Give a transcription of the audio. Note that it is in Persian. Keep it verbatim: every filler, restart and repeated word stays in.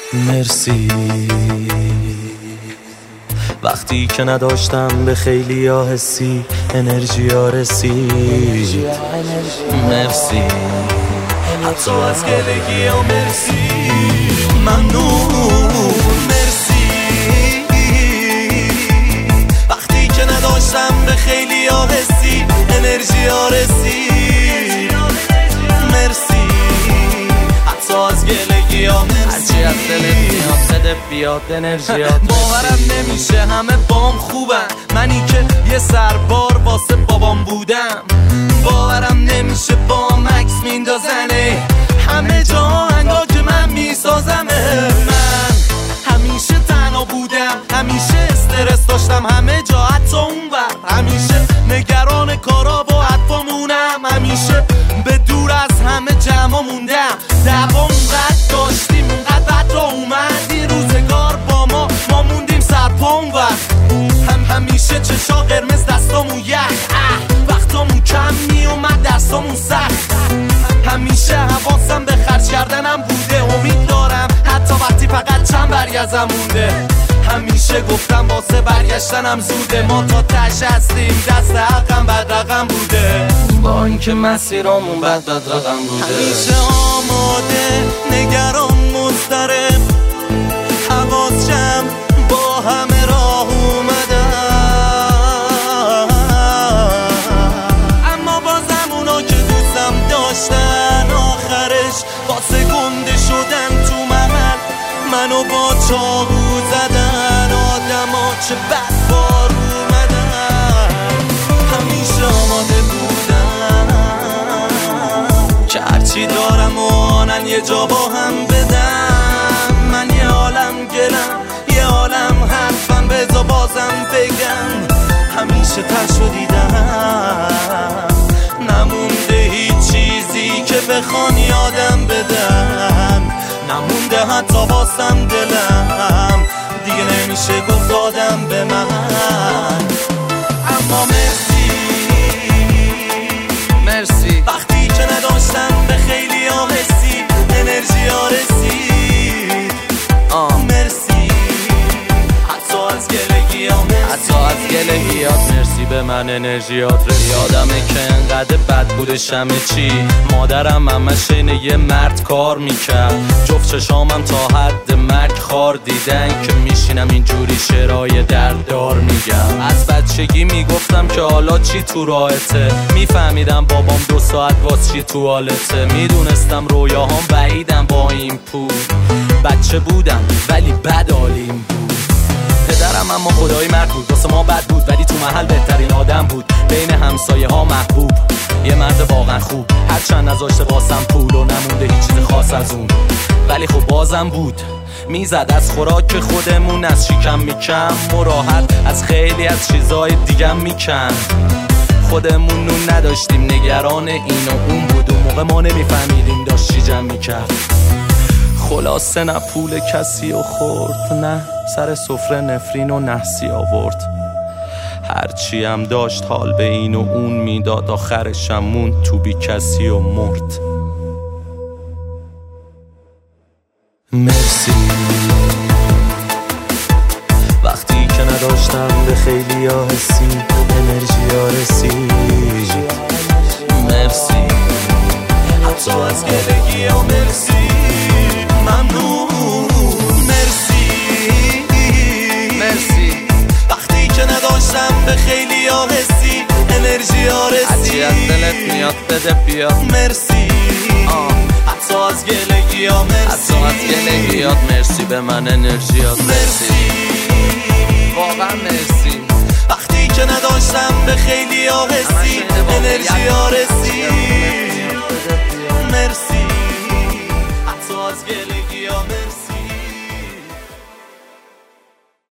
مرسی وقتی که نداشتم به خیلی ها حسی انرژی ها رسید. مرسی حتی از گلگی ها مرسی. ممنون مرسی وقتی که نداشتم به خیلی ها حسی انرژی ها رسید. مرسی حتی از گلگی ها مرسی. هرچی از دلت میاد بده بیاد انرژیات. باورم نمیشه همه بام خوبن، منی که یه سربار واسه بابام بودم. باورم نمیشه بام عکس میندازنه همه جا انگار که من میسازمه. من همیشه تنها بودم، همیشه استرس داشتم همه جا حتی اون وقت. همیشه نگران کارا و حرفامونم، همیشه به دور از همه جمع موندم. دوام قد داشتیم اونقدر بد را اومد این روزگار با ما ما موندیم سرپا اون وقت. هم همیشه چشا قرمز دستامون یخ وقتامون کم میومد درسامون سخت. همیشه حواسم به خرج کردنم بوده، امید دارم حتی وقتی فقط چند برگزم مونده. همیشه گفتم واسه برگشتنم زوده، ما تا تش هستیم دست حقم بد رقم بوده. با اینکه مسیرامون بد بد رقم بوده. همیشه آماده نگران مضطرب حواس جمع با همه راه اومدم. اما بازم اونا که دوستم داشتن آخرش واسه گنده شدن تو محل منو با چاقو زدن. آدم ها چه بد بار اومدن. همیشه آماده بودن که هرچی دارم و آنن یه جا با هم بدم. من یه عالم گلم یه عالم حرفم بذار بازم بگم. همیشه تشو دیدم نمونده هیچ چیزی که بخوان یادم بدن. نمونده حتی واسم دلم دیگه نمیشه گفت دادم به من. اما مرسی مرسی وقتی که نداشتم به خیلی ها حسی انرژی ها رسید. آه مرسی حتی از گلگی ها مرسی. حتی از گلگیات مرسی به من انرژیات رسید. یادمه که انقدر بد بودش همه چی، مادرم همش اینه یه مرد کار میکرد. جفت چشامم تا حد مرگ خار دیدن که میشینم اینجوری شعرهای درددار میگم. از بچگی میگفتم که حالا چی تو راهته، میفهمیدم بابام دو ساعت واس چی تو حالته. میدونستم رویاهام بعیدم با این پول. بچه بودم ولی بد عالیم بود. پدرم اما خدای مرد بود، واسه ما بد بود ولی تو محل بهترین آدم بود. بین همسایه ها محبوب، یه مرد واقعا خوب. هرچند نذاشته واسم پول و نمونده هیچ چیز خاص از اون، ولی خب بازم بود. میزد از خوراک خودمون از شکم میکم و راحت از خیلی از چیزای دیگم میکن. خودمون نون نداشتیم نگران این و اون بود. اون موقع ما نمیفهمیدیم داشت چی جمع میکرد. خلاصه نه پول کسی و خورد، نه سر سفره نفرین و نحسی آورد. هرچی هم داشت حال به این و اون میداد، آخرشم موند تو بی کسی و مرد. مرسی وقتی که نداشتم به خیلی ها حسی انرژی ها رسید. مرسی حتی از گلگی ها مرسی. ممنون مرسی مرسی وقتی که نداشتم به خیلی ها حسی انرژی ها رسید. هرچی از دلت میاد بده بیاد. مرسی آه. حتی از گلگی ها مرسی. حتی از گلگیات مرسی به من انرژیات مرسی. واقعا مرسی وقتی که نداشتم به خیلی ها حسی انرژی ها رسید.